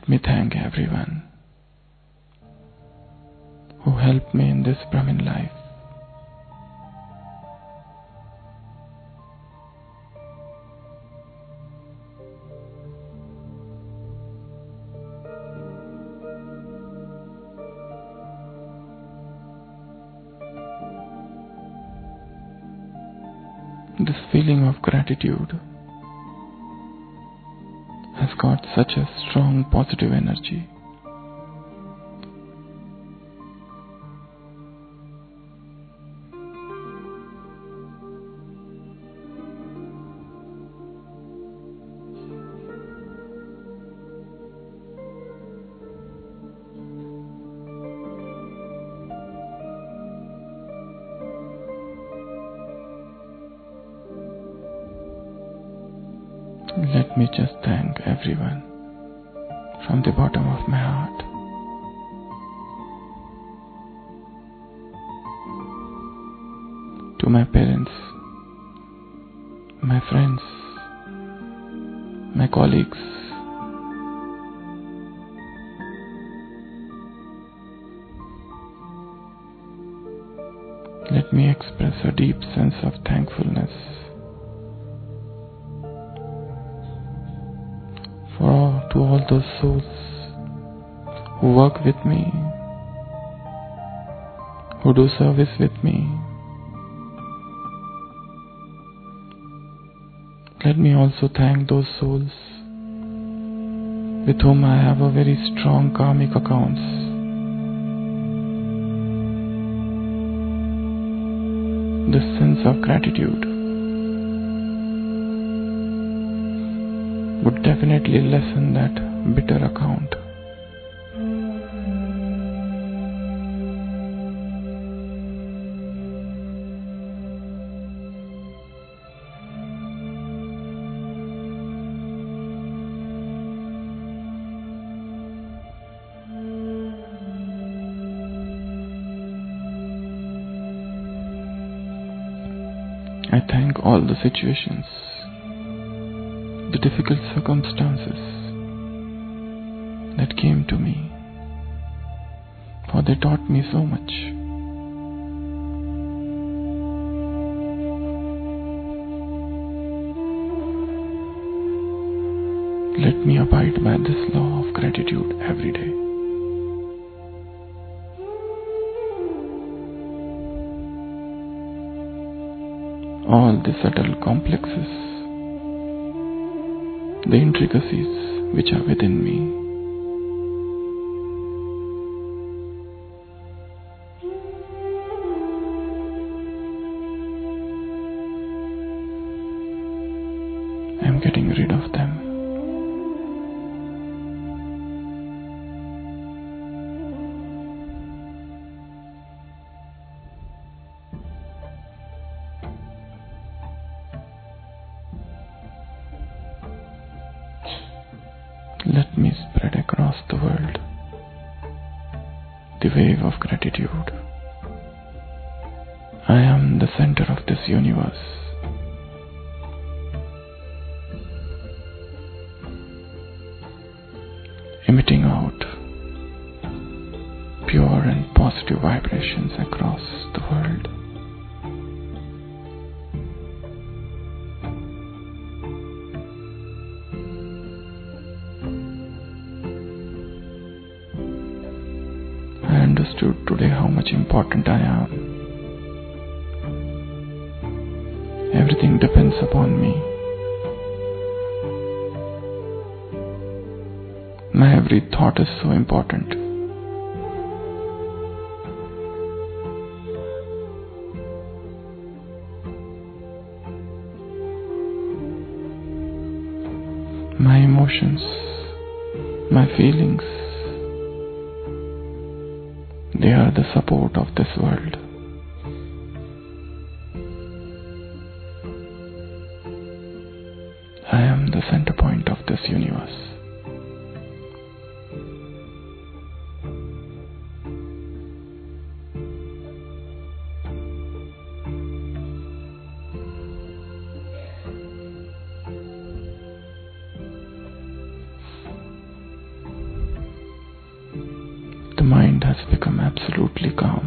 Let me thank everyone who helped me in this Brahmin life. This feeling of gratitude has got such a strong positive energy. Let me just thank everyone from the bottom of my heart. To my parents, my friends, my colleagues, let me express a deep sense of thankfulness to all those souls who work with me, who do service with me. Let me also thank those souls with whom I have a very strong karmic accounts. This sense of gratitude would definitely lessen that bitter account. I thank all the situations, the difficult circumstances that came to me, for they taught me so much. Let me abide by this law of gratitude every day. All the subtle complexes, the intricacies which are within me, I am getting rid of them. Let me spread across the world the wave of gratitude. I am the center of this universe. Emitting out pure and positive vibrations across the world. I understood today how much important I am. Everything depends upon me. My every thought is so important. My emotions, my feelings, they are the support of this world. I am the center point of this universe. mind has become absolutely calm.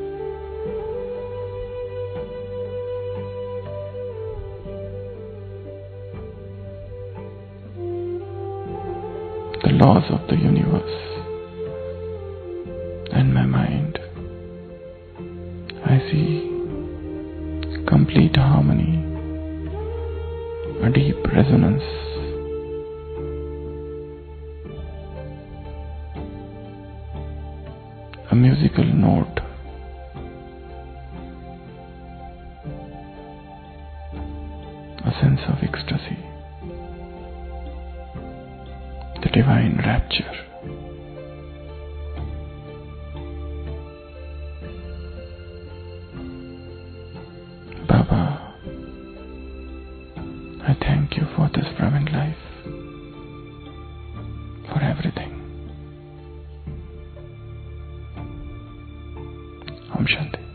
The laws of the universe and my mind, I see complete harmony, a deep resonance. A musical note, a sense of ecstasy, the divine rapture. Baba, I thank you for this Brahmin life, for everything. Om Shanti.